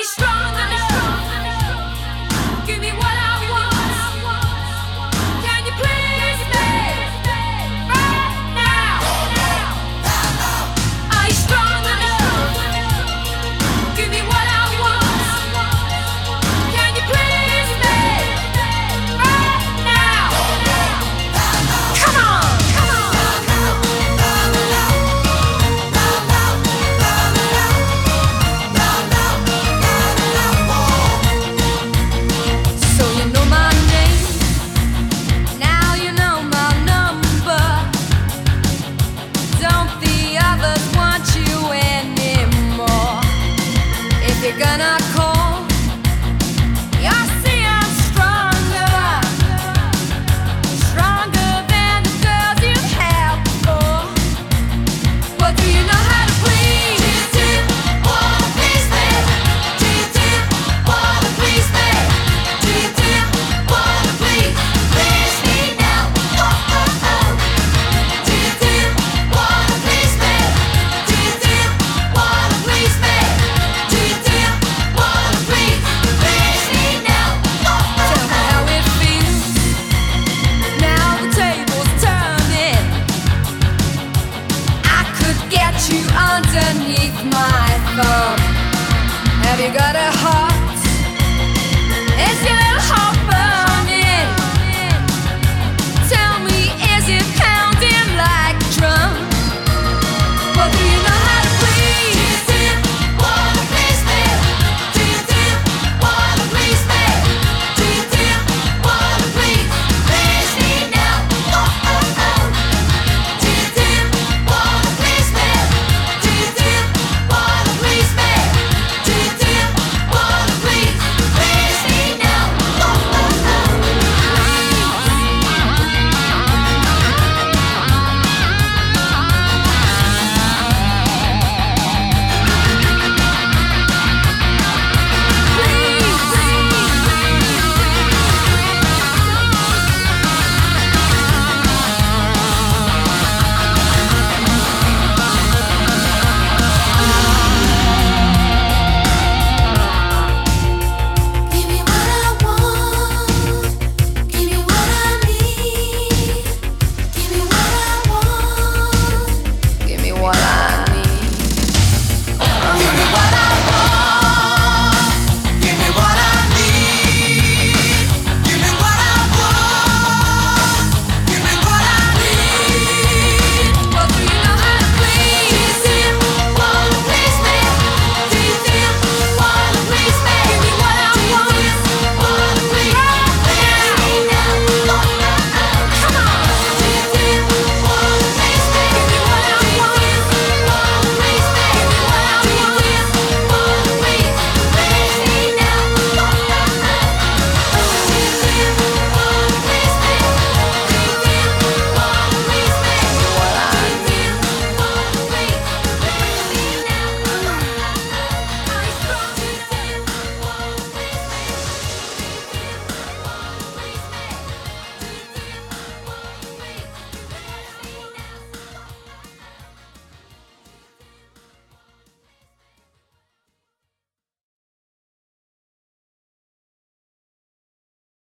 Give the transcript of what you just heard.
strong enough? Give me what I want. Can you please me right now? Are you strong enough? Give me what I want. Can you please me right now? Come on, come on. So you know my name, now you know my number. Don't the others want you anymore? If you're gonna